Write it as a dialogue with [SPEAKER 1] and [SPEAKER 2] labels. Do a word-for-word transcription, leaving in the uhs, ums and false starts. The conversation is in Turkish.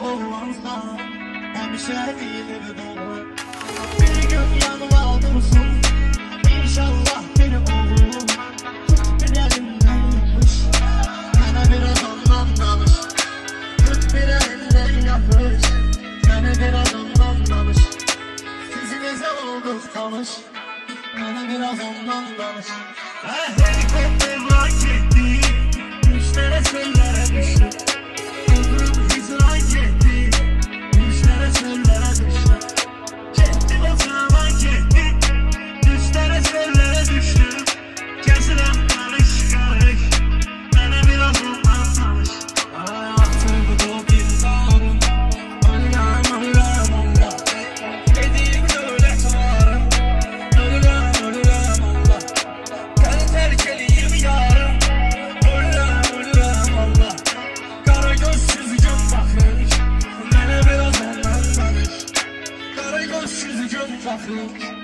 [SPEAKER 1] olmazsa hemşe gelir dolu. Bir gün yanıma dursun İnşallah beni olur. Tut bir elimden yapış, bana biraz ondan danış. Tut bir elimden yapış, bana biraz ondan danış. Sizinize olduk tanış, bana biraz ondan danış. Helikopter bırak etti, düşlere çöllere düştü. Ömrüm hicran etti, düşlere çöllere düştü. Gitti o zaman gitti, düşlere çöllere düştü. Kesilem karış karış, bana biraz ondan tanış. Hayatım bu insanım, ölüm ölüm Allah. Dediğim öyle tutarım, ölüm ölüm Allah. Ben terkeliyim yarım, ölüm ölüm Allah. Kara gözsüz gün bakış, bana biraz ondan tanış. Kara gözsüz gün bakış.